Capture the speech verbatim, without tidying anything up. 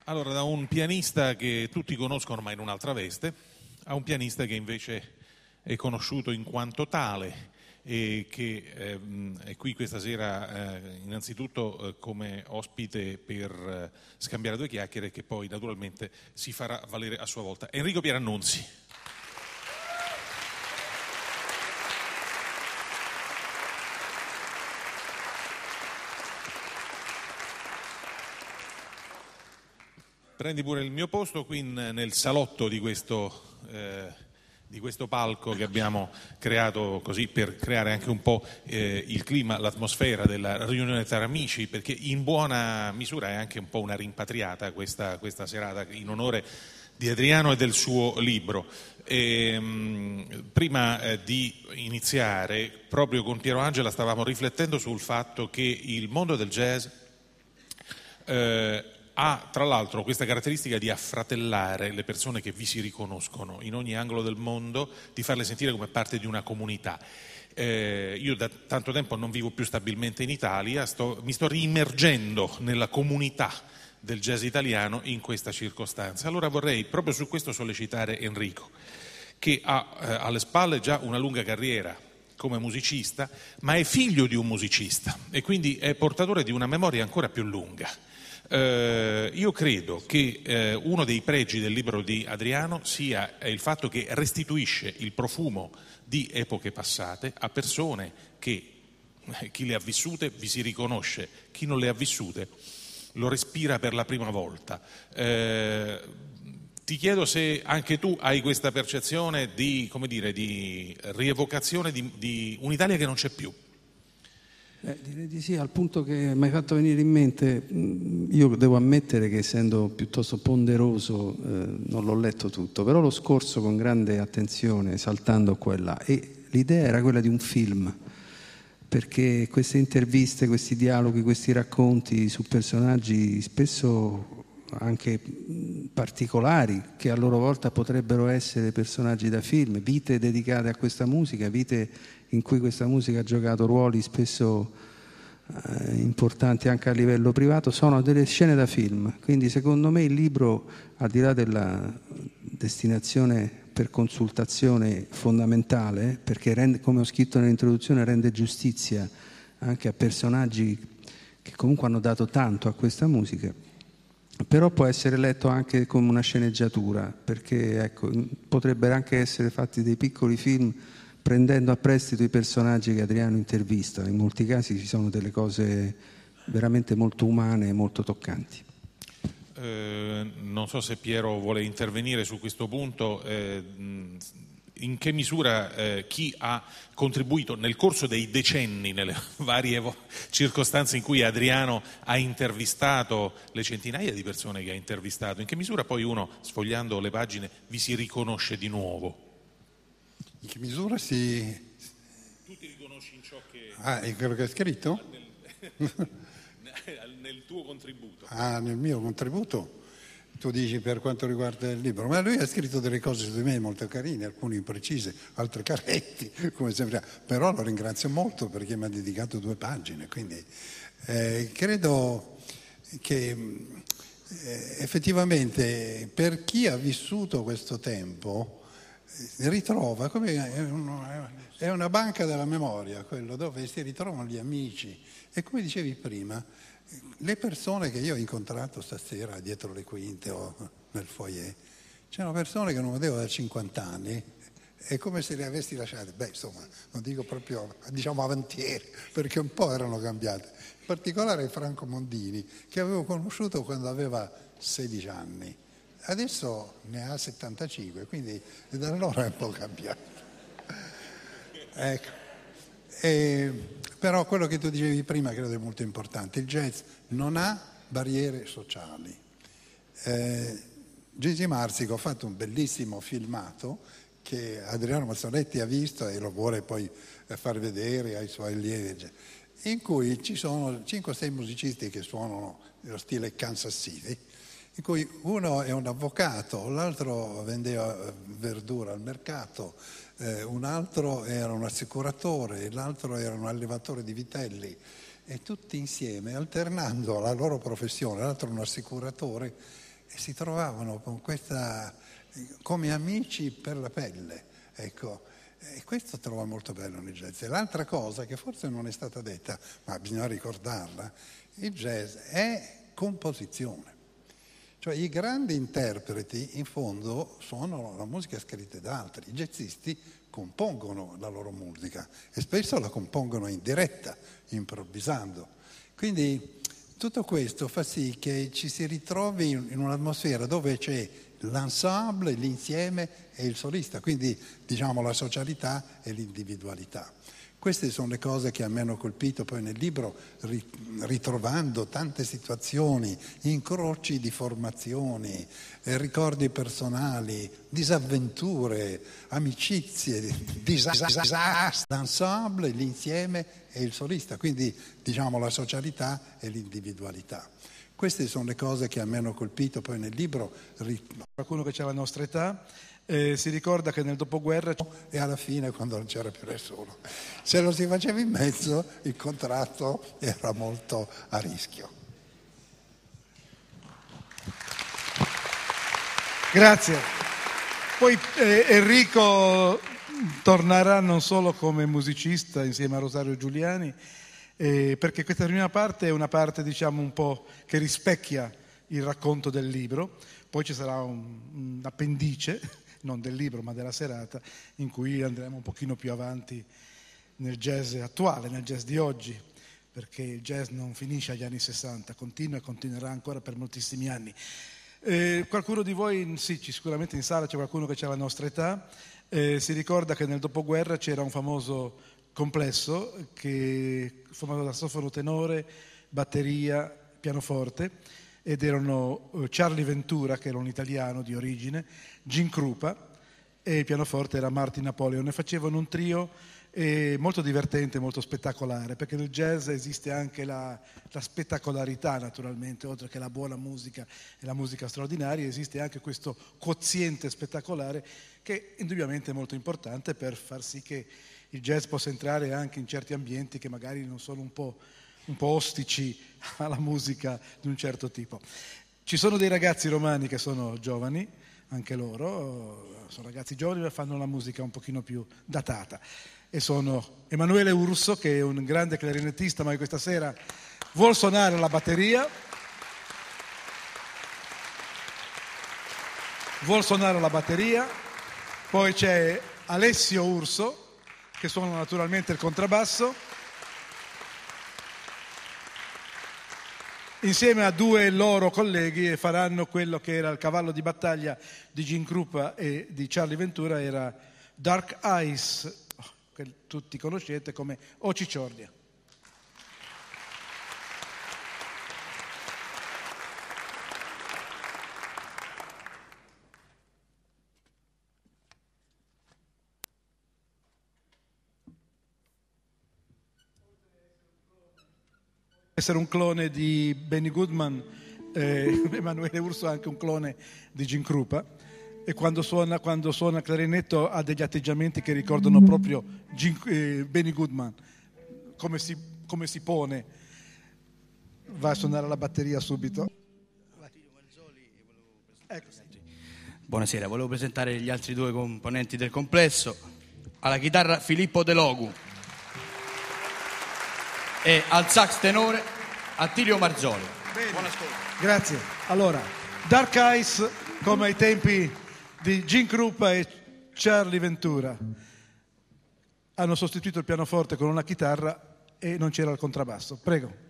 Allora, da un pianista che tutti conoscono ma in un'altra veste, a un pianista che invece è conosciuto in quanto tale e che ehm, è qui questa sera eh, innanzitutto eh, come ospite per eh, scambiare due chiacchiere e che poi naturalmente si farà valere a sua volta. Enrico Pierannunzi. Prendi pure il mio posto qui in, nel salotto di questo, eh, di questo palco che abbiamo creato così per creare anche un po' eh, il clima, l'atmosfera della riunione tra amici, perché in buona misura è anche un po' una rimpatriata questa, questa serata in onore di Adriano e del suo libro. E, mh, prima eh, di iniziare, proprio con Piero Angela stavamo riflettendo sul fatto che il mondo del jazz eh, ha tra l'altro questa caratteristica di affratellare le persone che vi si riconoscono in ogni angolo del mondo, di farle sentire come parte di una comunità. Eh, io da tanto tempo non vivo più stabilmente in Italia, sto, mi sto riimmergendo nella comunità del jazz italiano in questa circostanza. Allora vorrei proprio su questo sollecitare Enrico, che ha eh, alle spalle già una lunga carriera come musicista, ma è figlio di un musicista e quindi è portatore di una memoria ancora più lunga. Eh, io credo che eh, uno dei pregi del libro di Adriano sia il fatto che restituisce il profumo di epoche passate a persone che eh, chi le ha vissute vi si riconosce, chi non le ha vissute lo respira per la prima volta. Eh, ti chiedo se anche tu hai questa percezione di, come dire, di rievocazione di, di un'Italia che non c'è più. Eh, direi di sì, al punto che mi hai fatto venire in mente, io devo ammettere che essendo piuttosto ponderoso eh, non l'ho letto tutto, però l'ho scorso con grande attenzione, saltando qua e là, e l'idea era quella di un film, perché queste interviste, questi dialoghi, questi racconti su personaggi spesso anche particolari, che a loro volta potrebbero essere personaggi da film, vite dedicate a questa musica, vite in cui questa musica ha giocato ruoli spesso eh, importanti anche a livello privato, sono delle scene da film. Quindi secondo me il libro, al di là della destinazione per consultazione fondamentale, perché rende, come ho scritto nell'introduzione, rende giustizia anche a personaggi che comunque hanno dato tanto a questa musica, però può essere letto anche come una sceneggiatura, perché ecco, potrebbero anche essere fatti dei piccoli film prendendo a prestito i personaggi che Adriano intervista. In molti casi ci sono delle cose veramente molto umane e molto toccanti. Eh, non so se Piero vuole intervenire su questo punto. Eh, in che misura eh, chi ha contribuito nel corso dei decenni, nelle varie vo- circostanze in cui Adriano ha intervistato le centinaia di persone che ha intervistato, in che misura poi uno, sfogliando le pagine, vi si riconosce di nuovo? In che misura si... Tu ti riconosci in ciò che... Ah, in quello che hai scritto? Nel, nel tuo contributo. Ah, nel mio contributo? Tu dici per quanto riguarda il libro, ma lui ha scritto delle cose su di me molto carine, alcune imprecise, altre caretti, come sempre. Però lo ringrazio molto perché mi ha dedicato due pagine, quindi eh, credo che eh, effettivamente per chi ha vissuto questo tempo eh, ritrova, come è, un, è una banca della memoria, quello dove si ritrovano gli amici e come dicevi prima, le persone che io ho incontrato stasera dietro le quinte o nel foyer, c'erano persone che non vedevo da cinquanta anni, è come se le avessi lasciate, beh insomma, non dico proprio, diciamo avantieri, perché un po' erano cambiate. In particolare Franco Mondini, che avevo conosciuto quando aveva sedici anni, adesso ne ha settantacinque, quindi da allora è un po' cambiato. Ecco. E, però quello che tu dicevi prima credo è molto importante, il jazz non ha barriere sociali. eh, Gigi Marzico ha fatto un bellissimo filmato che Adriano Mazzoletti ha visto e lo vuole poi far vedere ai suoi allievi, in cui ci sono cinque o sei musicisti che suonano nello stile Kansas City, in cui uno è un avvocato, l'altro vendeva verdura al mercato, eh, un altro era un assicuratore, l'altro era un allevatore di vitelli, e tutti insieme, alternando la loro professione, l'altro un assicuratore, e si trovavano con questa, come amici per la pelle, ecco. E questo trovo molto bello nel jazz. E l'altra cosa che forse non è stata detta, ma bisogna ricordarla, il jazz è composizione. Cioè i grandi interpreti in fondo suonano la musica scritta da altri, i jazzisti compongono la loro musica e spesso la compongono in diretta, improvvisando. Quindi tutto questo fa sì che ci si ritrovi in un'atmosfera dove c'è l'ensemble, l'insieme e il solista, quindi diciamo la socialità e l'individualità. Queste sono le cose che a me hanno colpito poi nel libro, ritrovando tante situazioni, incroci di formazioni, ricordi personali, disavventure, amicizie, disastri, l'ensemble, l'insieme e il solista, quindi diciamo la socialità e l'individualità. Queste sono le cose che a me hanno colpito poi nel libro. Qualcuno che c'ha la nostra età eh, si ricorda che nel dopoguerra... E alla fine, quando non c'era più nessuno, se lo si faceva in mezzo, il contratto era molto a rischio. Grazie. Poi eh, Enrico tornerà non solo come musicista insieme a Rosario Giuliani, Eh, perché questa prima parte è una parte, diciamo, un po' che rispecchia il racconto del libro, poi ci sarà un, un appendice, non del libro ma della serata, in cui andremo un pochino più avanti nel jazz attuale, nel jazz di oggi, perché il jazz non finisce agli anni sessanta, continua e continuerà ancora per moltissimi anni. Eh, qualcuno di voi, sì, sicuramente in sala c'è qualcuno che ha la nostra età, eh, si ricorda che nel dopoguerra c'era un famoso complesso che formato da sassofono tenore, batteria, pianoforte, ed erano Charlie Ventura, che era un italiano di origine, Gene Krupa, e il pianoforte era Martin Napoleon, e facevano un trio eh, molto divertente, molto spettacolare, perché nel jazz esiste anche la, la spettacolarità, naturalmente, oltre che la buona musica e la musica straordinaria, esiste anche questo quoziente spettacolare che indubbiamente è molto importante per far sì che il jazz possa entrare anche in certi ambienti che magari non sono un po', un po' ostici alla musica di un certo tipo. Ci sono dei ragazzi romani che sono giovani, anche loro, sono ragazzi giovani ma fanno la musica un pochino più datata. E sono Emanuele Urso, che è un grande clarinettista ma che questa sera vuol suonare la batteria. Vuol suonare la batteria. Poi c'è Alessio Urso, che suona naturalmente il contrabbasso, insieme a due loro colleghi, e faranno quello che era il cavallo di battaglia di Gene Krupa e di Charlie Ventura, era Dark Eyes, che tutti conoscete come O Cicciordia. Essere un clone di Benny Goodman, eh, Emanuele Urso è anche un clone di Gene Krupa, e quando suona, quando suona il clarinetto ha degli atteggiamenti che ricordano proprio Gene, eh, Benny Goodman, come si, come si pone. Va a suonare la batteria subito. Ecco. Buonasera, volevo presentare gli altri due componenti del complesso. Alla chitarra Filippo De Logu e al sax tenore Attilio Marzoli. Bene. Buon ascolto. Grazie. Allora, Dark Eyes, come ai tempi di Gene Krupa e Charlie Ventura, hanno sostituito il pianoforte con una chitarra e non c'era il contrabbasso. Prego.